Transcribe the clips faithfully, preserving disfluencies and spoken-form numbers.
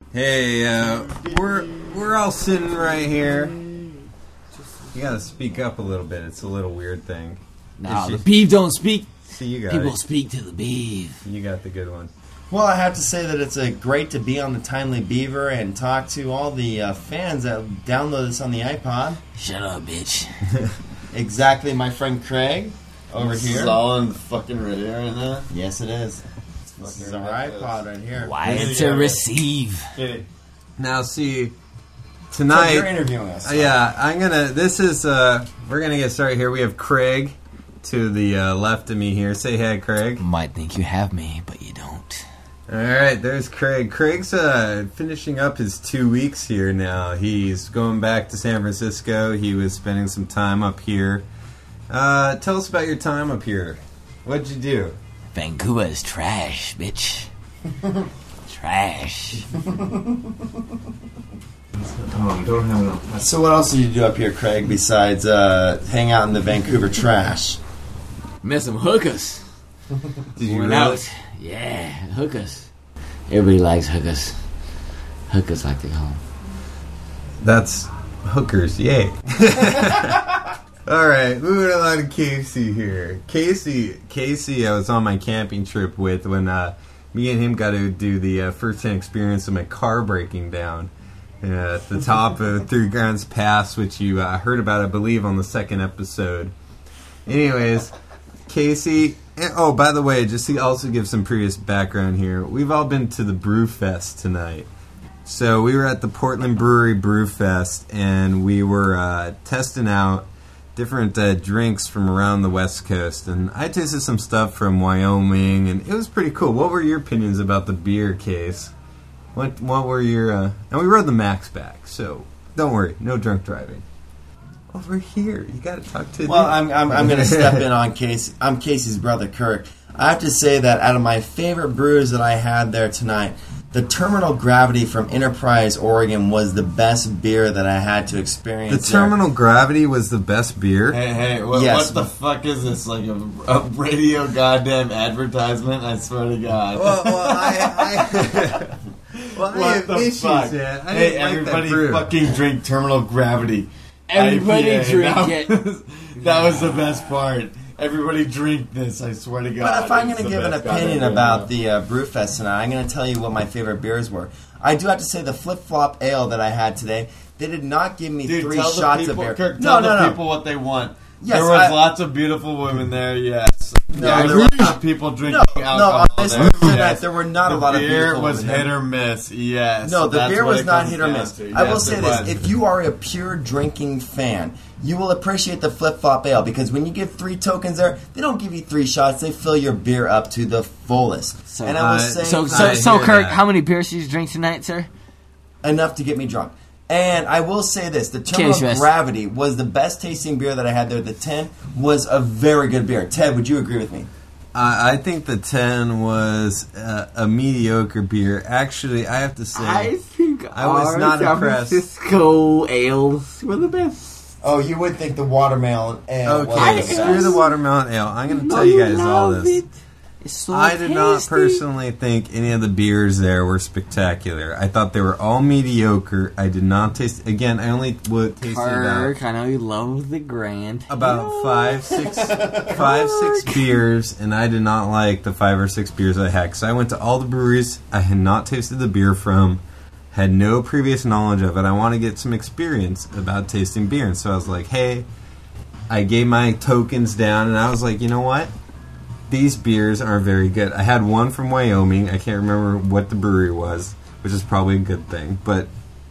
Hey, uh, we're we're all sitting right here. You gotta speak up a little bit. It's a little weird thing. Nah, the beef don't speak. See, you got People it. speak to the beef. You got the good one. Well, I have to say that it's a great to be on the Timely Beaver and talk to all the uh, fans that download this on the iPod. Shut up, bitch. Exactly, my friend Craig over this here. This is all in the fucking radio right now? Yes, it is. This is our iPod right here. Wired to receive. Okay. Now, see, tonight... So you're interviewing us. Uh, yeah, I'm gonna... This is... Uh, we're gonna get started here. We have Craig to the uh, left of me here. Say hi, Craig. Might think you have me, but you don't. All right, there's Craig. Craig's uh, finishing up his two weeks here now. He's going back to San Francisco. He was spending some time up here. Uh, tell us about your time up here. What'd you do? Vancouver is trash, bitch. Trash. Come on, don't have enough. So what else did you do up here, Craig, besides uh, hang out in the Vancouver trash? Met some hookers. Did you Went really? out. Yeah, hookers. Everybody likes hookers. Hookers like to call them. That's hookers, yay. All right, moving along to Casey here. Casey, Casey, I was on my camping trip with when uh, me and him got to do the uh, first-hand experience of my car breaking down uh, at the top of Three Grounds Pass, which you uh, heard about, I believe, on the second episode. Anyways, Casey... And, oh, by the way, just to also give some previous background here, we've all been to the Brew Fest tonight. So we were at the Portland Brewery Brew Fest, and we were uh, testing out different uh, drinks from around the West Coast. And I tasted some stuff from Wyoming, and it was pretty cool. What were your opinions about the beer case? What What were your... Uh, and we rode the Max back, so don't worry, no drunk driving. Over here, you got to talk to. Well, the... I'm I'm, I'm going to step in on Casey. I'm Casey's brother, Kirk. I have to say that out of my favorite brews that I had there tonight, the Terminal Gravity from Enterprise, Oregon, was the best beer that I had to experience. The Terminal there. Gravity was the best beer. Hey, hey, what, Yes. what the fuck is this? Like a, a radio goddamn advertisement? I swear to God. Well, well, I, I, well, I what have the issues, fuck? man. I Hey, didn't like that everybody brew. fucking drink Terminal Gravity. Everybody I P A. drink that it. Was, that was the best part. Everybody drink this, I swear to God. But if I'm It's going to the give an best opinion goddamn about beer. the uh, Brewfest tonight, I'm going to tell you what my favorite beers were. I do have to say the Flip Flop Ale that I had today, they did not give me Dude, three tell shots the people, of beer. Kirk, no, tell no, the no. people what they want. Yes, there was I- lots of beautiful women there, yes. No, yeah, there there were were people drinking No, no, alcohol on this there. tonight, yes. there were not the a lot of beer beautiful was women hit there. or miss, yes. No, the That's beer what was it not comes hit or down miss. to. I will Yes, say it this: was. if you are a pure drinking fan, you will appreciate the Flip Flop Ale because when you give three tokens there, they don't give you three shots; they fill your beer up to the fullest. So, and I will uh, say So, I so, so hear Kirk, that. how many beers did you drink tonight, sir? enough to get me drunk. And I will say this: the Terminal Cheers, Gravity was the best tasting beer that I had there. The ten was a very good beer. Ted, would you agree with me? I I think the ten was uh, a mediocre beer. Actually, I have to say, think I was not San impressed. Francisco ales were the best. Oh, you would think the watermelon ale okay, was the screw best. the watermelon ale. I'm going to tell you guys all this. It. It's so I did not tasty. personally think any of the beers there were spectacular. I thought they were all mediocre. I did not taste. Again, I only would taste about Kirk, I know you love the Grand. about Yeah. five, six, five, six beers, and I did not like the five or six beers I had. Because I went to all the breweries I had not tasted the beer from, had no previous knowledge of it. I want to get some experience about tasting beer, and so I was like, hey, I gave my tokens down, and I was like, you know what? These beers are very good. I had one from Wyoming. I can't remember what the brewery was, which is probably a good thing. But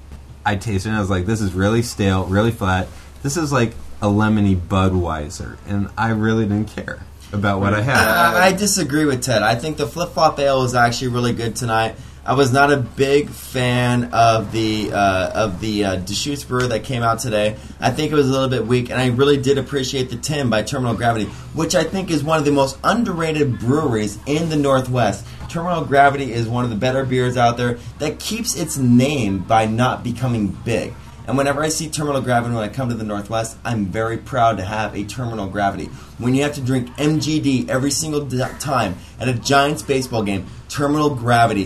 I tasted it and I was like, this is really stale, really flat. This is like a lemony Budweiser. And I really didn't care about what I had. I, I disagree with Ted. I think the Flip Flop Ale was actually really good tonight. I was not a big fan of the uh, of the uh, Deschutes brewer that came out today. I think it was a little bit weak, and I really did appreciate the ten by Terminal Gravity, which I think is one of the most underrated breweries in the Northwest. Terminal Gravity is one of the better beers out there that keeps its name by not becoming big. And whenever I see Terminal Gravity when I come to the Northwest, I'm very proud to have a Terminal Gravity. When you have to drink M G D every single d- time at a Giants baseball game, Terminal Gravity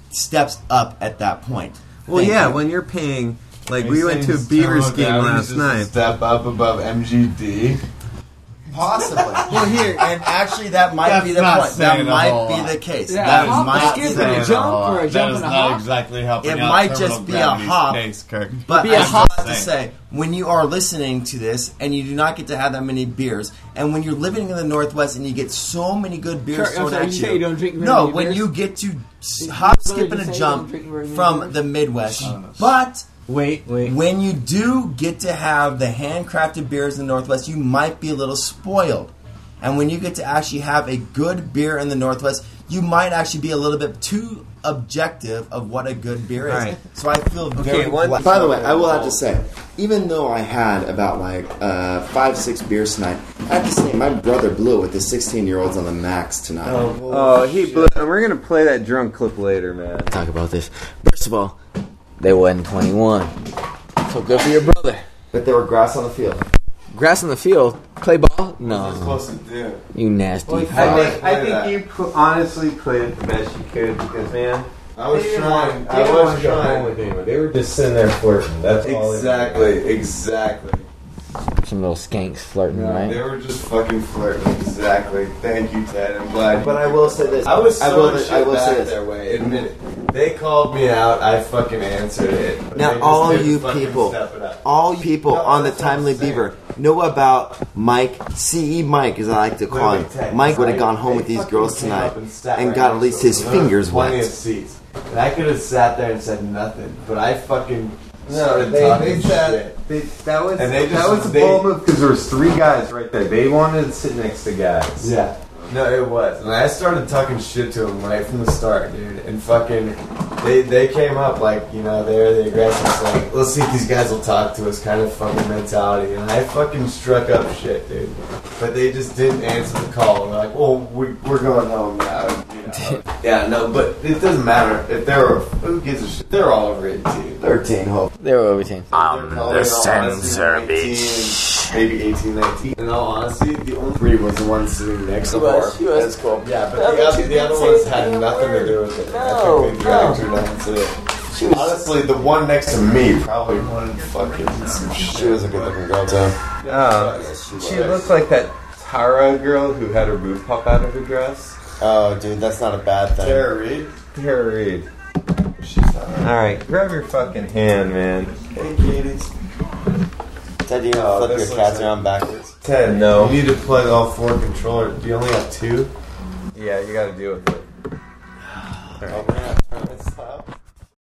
steps up at that point. Well, Thank yeah, you. when you're paying, like Are we you went to a saying Beavers Stella game Downey's last just a night. Step up above M G D. Possibly. Well, here, and actually, that might That's be the not point. That saying a might whole be lot. the case. Yeah, that hop, might skip, be and a the jump, or a That jump is and a not hop. exactly helping It out might terminal just be a gravity's hop. case, Kirk. But Be a I was hop. about to say, when you are listening to this and you do not get to have that many beers, and when you're living in the Northwest and you get so many good beers Sure, I'm thrown sorry, at you you, say you don't drink very no, many when beers? you get to s- Did hop, you skip, really and just a say you jump don't drink very many from beers? the Midwest, I don't know. but Wait, wait. when you do get to have the handcrafted beers in the Northwest, you might be a little spoiled. And when you get to actually have a good beer in the Northwest, you might actually be a little bit too objective of what a good beer is. Right. So I feel very one- blessed. By the way, I will have to say, even though I had about like uh, five, six beers tonight, I have to say my brother blew it with the sixteen-year-olds on the max tonight. Oh, he blew. And we're gonna play that drunk clip later, man. Talk about this. First of all, they wasn't twenty-one. So good for your brother. But there were grass on the field. Grass in the field, play ball? What was I No, supposed to do? you nasty. I fuck. think, I Play that. think you pl- honestly played it the best you could because, man, I was they didn't trying. want- they I didn't was want to go home trying. with anyone. They were just sitting there flirting. That's all. they did. Exactly, exactly. Some little skanks flirting, They right? were just fucking flirting. Exactly. Thank you, Ted. I'm glad. But I will say this. I was I so will, shit I will back say this. their way. Admit it. They called me out. I fucking answered it. But Now, they just all didn't you fucking people, step it up. all you people No, on the that's what I'm Timely saying. Beaver know about Mike, C E Mike, as I like to call him. Ted, Mike would have right? gone home They with these fucking girls came tonight up and sat and right got at next least to his us. There were fingers plenty wet. of seats. And I could have sat there and said nothing, but I fucking No, started they, talking they shit. said they, that was And they that just- was a they- bold move because there was three guys right there. They wanted to sit next to guys. Yeah. No, it was. And I started talking shit to them right from the start, dude. And fucking, they they came up like, you know, they're the aggressive, like, let's see if these guys will talk to us kind of fucking mentality. And I fucking struck up shit, dude. But they just didn't answer the call. They're like, well, we, we're going home now. You know. Yeah, no, but it doesn't matter. If they're, who gives a shit? They're all over eighteen. thirteen, hope. They were over ten. I'm the censor, bitch. Maybe eighteen, nineteen. In all honesty, the only three was the one sitting next to He was, her. he was. That's cool. Yeah, but Yeah, the, but other, you the other didn't ones say had a nothing to word. do with it. No, I think they dragged no. her down to it. Honestly, the one next to me probably wanted fucking some shit. She was a good looking girl, too. Oh, she looked like that Tara girl who had her boob pop out of her dress. Oh, dude, that's not a bad thing. Tara Reid? Tara Reid. She's not. All right, grab your fucking hand, man. Hey, Katie. Ted, do you Oh, flip this your looks cats like- around backwards? Ted, You no. need to plug all four controllers. Do you only have two? Yeah, you got to deal with it. Oh,